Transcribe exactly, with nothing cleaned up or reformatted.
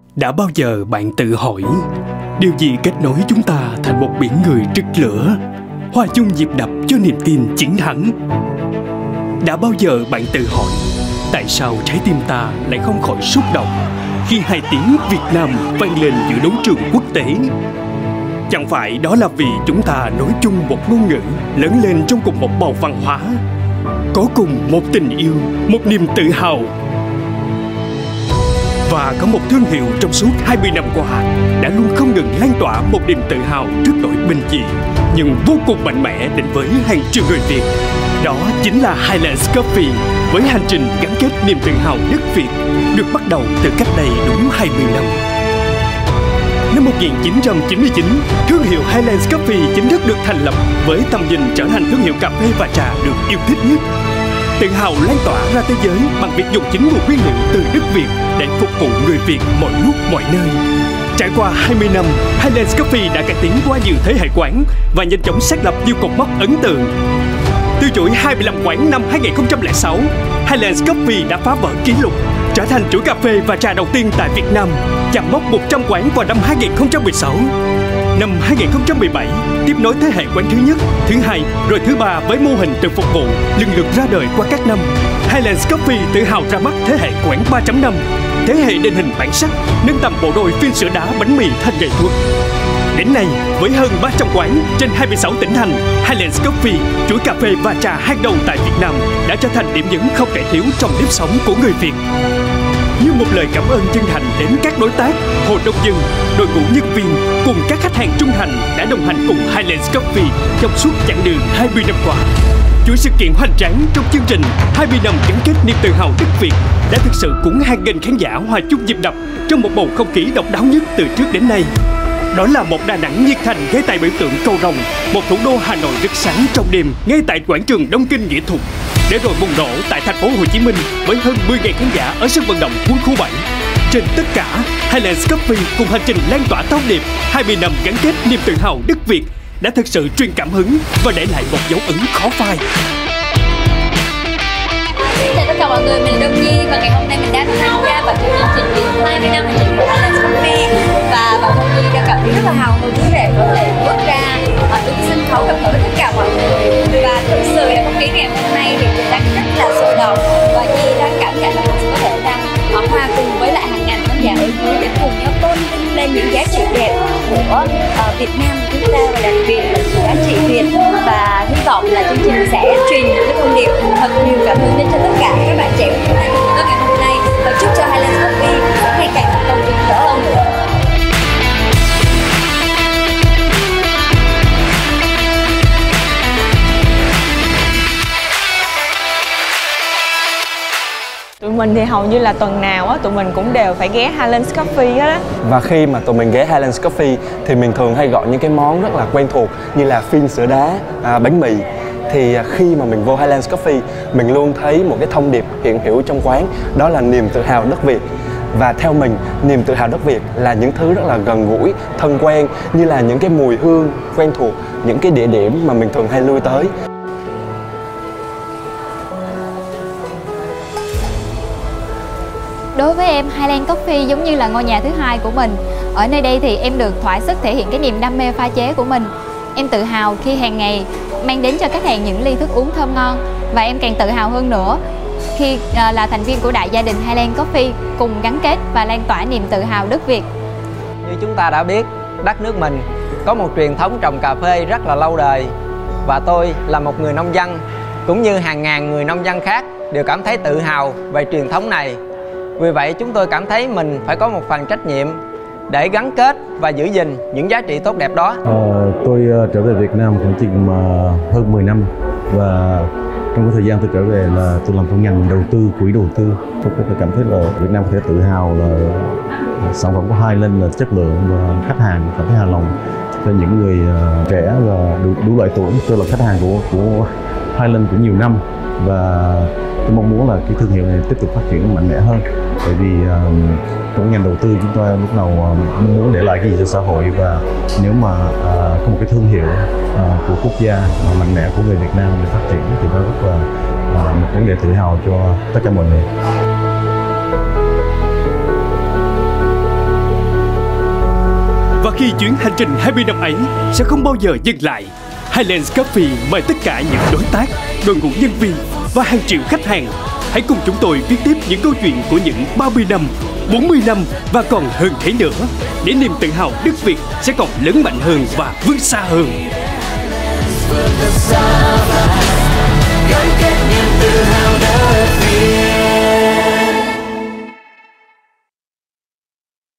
Đã bao giờ bạn tự hỏi điều gì kết nối chúng ta thành một biển người rực lửa, hòa chung nhịp đập cho niềm tin chiến thắng? Đã bao giờ bạn tự hỏi tại sao trái tim ta lại không khỏi xúc động khi hai tiếng Việt Nam vang lên giữa đấu trường quốc tế? Chẳng phải đó là vì chúng ta nói chung một ngôn ngữ, lớn lên trong cùng một bầu văn hóa, có cùng một tình yêu, một niềm tự hào, và có một thương hiệu trong suốt hai mươi năm qua đã luôn không ngừng lan tỏa một niềm tự hào trước đội bình dị nhưng vô cùng mạnh mẽ đến với hàng triệu người Việt. Đó chính là Highlands Coffee, với hành trình gắn kết niềm tự hào đất Việt được bắt đầu từ cách đây đúng hai mươi năm. Năm một nghìn chín trăm chín mươi chín, thương hiệu Highlands Coffee chính thức được thành lập với tầm nhìn trở thành thương hiệu cà phê và trà được yêu thích nhất. Tự hào lan tỏa ra thế giới bằng việc dùng chính nguồn nguyên liệu từ đất Việt để phục vụ người Việt mọi lúc mọi nơi. Trải qua hai mươi năm, Highlands Coffee đã cải tiến qua nhiều thế hệ quán và nhanh chóng xác lập nhiều cột mốc ấn tượng. Từ chuỗi hai mươi lăm quán năm hai nghìn không trăm lẻ sáu, Highlands Coffee đã phá vỡ kỷ lục, trở thành chuỗi cà phê và trà đầu tiên tại Việt Nam, chạm mốc một trăm quán vào năm hai nghìn không trăm mười sáu. Năm hai nghìn không trăm mười bảy, tiếp nối thế hệ quán thứ nhất, thứ hai, rồi thứ ba với mô hình tự phục vụ lần lượt ra đời qua các năm. Highlands Coffee tự hào ra mắt thế hệ quán ba chấm năm, thế hệ định hình bản sắc, nâng tầm bộ đôi phiên sữa đá bánh mì thành nghệ thuật. Đến nay, với hơn ba trăm quán trên hai mươi sáu tỉnh thành, Highlands Coffee, chuỗi cà phê và trà hàng đầu tại Việt Nam, đã trở thành điểm nhấn không thể thiếu trong nếp sống của người Việt. Như một lời cảm ơn chân thành đến các đối tác, hội nông dân, đội ngũ nhân viên cùng các khách hàng trung thành đã đồng hành cùng Highlands Coffee trong suốt chặng đường hai mươi năm qua. Chuỗi sự kiện hoành tráng trong chương trình hai mươi năm gắn kết niềm tự hào đất Việt đã thực sự cuốn hàng nghìn khán giả hòa chung nhịp đập trong một bầu không khí độc đáo nhất từ trước đến nay. Đó là một Đà Nẵng nhiệt thành ngay tại biểu tượng Cầu Rồng, một thủ đô Hà Nội rực sáng trong đêm ngay tại quảng trường Đông Kinh Nghĩa Thục, để rồi bùng nổ tại thành phố Hồ Chí Minh với hơn mười nghìn khán giả ở sân vận động Quân khu bảy. Trên tất cả, Highlands Coffee cùng hành trình lan tỏa thông điệp hai mươi năm gắn kết niềm tự hào đất Việt đã thực sự truyền cảm hứng và để lại một dấu ấn khó phai. Xin chào tất cả mọi người, mình là Đông Nhi và ngày hôm nay mình đang tham gia vào chương trình kỷ niệm hai mươi năm hành trình của Highlands Coffee, và bản thân Nhi đang cảm thấy rất là hào hứng để có thể bước ra ở đứng sân khấu gặp gỡ tất cả mọi người. Và thực sự là không khí ngày hôm nay thì mình đang rất là sôi động và Nhi đang cảm nhận là mình có thể đang ở hòa cùng với lại hàng ngàn khán giả yêu quý để cùng nhau tôn vinh lên những giá trị đẹp của uh, Việt Nam của chúng ta, và đặc biệt là những giá trị Việt. Và hy vọng là chương trình sẽ truyền những cái thông điệp thật nhiều cảm hứng đến cho tất cả các bạn trẻ của chúng ta trong ngày hôm nay, và chúc cho Highlands Coffee ngày càng thành công rực rỡ hơn nữa. Tụi mình thì hầu như là tuần nào á, tụi mình cũng đều phải ghé Highlands Coffee hết á. Và khi mà tụi mình ghé Highlands Coffee thì mình thường hay gọi những cái món rất là quen thuộc như là phiên sữa đá, à, bánh mì. Thì khi mà mình vô Highlands Coffee, mình luôn thấy một cái thông điệp hiện hữu trong quán, đó là niềm tự hào đất Việt. Và theo mình, niềm tự hào đất Việt là những thứ rất là gần gũi, thân quen, như là những cái mùi hương quen thuộc, những cái địa điểm mà mình thường hay lui tới. Đối với em, Highlands Coffee giống như là ngôi nhà thứ hai của mình. Ở nơi đây thì em được thỏa sức thể hiện cái niềm đam mê pha chế của mình. Em tự hào khi hàng ngày mang đến cho khách hàng những ly thức uống thơm ngon. Và em càng tự hào hơn nữa khi uh, là thành viên của đại gia đình Highlands Coffee, cùng gắn kết và lan tỏa niềm tự hào đất Việt. Như chúng ta đã biết, đất nước mình có một truyền thống trồng cà phê rất là lâu đời. Và tôi là một người nông dân, cũng như hàng ngàn người nông dân khác, đều cảm thấy tự hào về truyền thống này. Vì vậy chúng tôi cảm thấy mình phải có một phần trách nhiệm để gắn kết và giữ gìn những giá trị tốt đẹp đó. Ờ, tôi uh, trở về Việt Nam khoảng chừng uh, hơn mười năm, và trong cái thời gian tôi trở về là tôi làm trong ngành đầu tư, quỹ đầu tư. Tôi có thể cảm thấy là Việt Nam có thể tự hào là sản phẩm của Highlands là chất lượng và khách hàng cảm thấy hài lòng. Cho những người uh, trẻ và đủ, đủ loại tuổi, tôi là khách hàng của của Highlands cũng nhiều năm, và tôi mong muốn là cái thương hiệu này tiếp tục phát triển mạnh mẽ hơn. Bởi vì uh, trong ngành đầu tư chúng ta lúc nào uh, muốn để lại cái gì cho xã hội, và nếu mà uh, có một cái thương hiệu uh, của quốc gia uh, mạnh mẽ của người Việt Nam để phát triển thì nó rất là uh, một vấn đề tự hào cho tất cả mọi người. kỳ chuyến hành trình hai mươi năm ấy sẽ không bao giờ dừng lại. Highlands Coffee mời tất cả những đối tác, đội ngũ nhân viên và hàng triệu khách hàng hãy cùng chúng tôi viết tiếp những câu chuyện của những ba mươi năm, bốn mươi năm và còn hơn thế nữa, để niềm tự hào đất Việt sẽ còn lớn mạnh hơn và vươn xa hơn.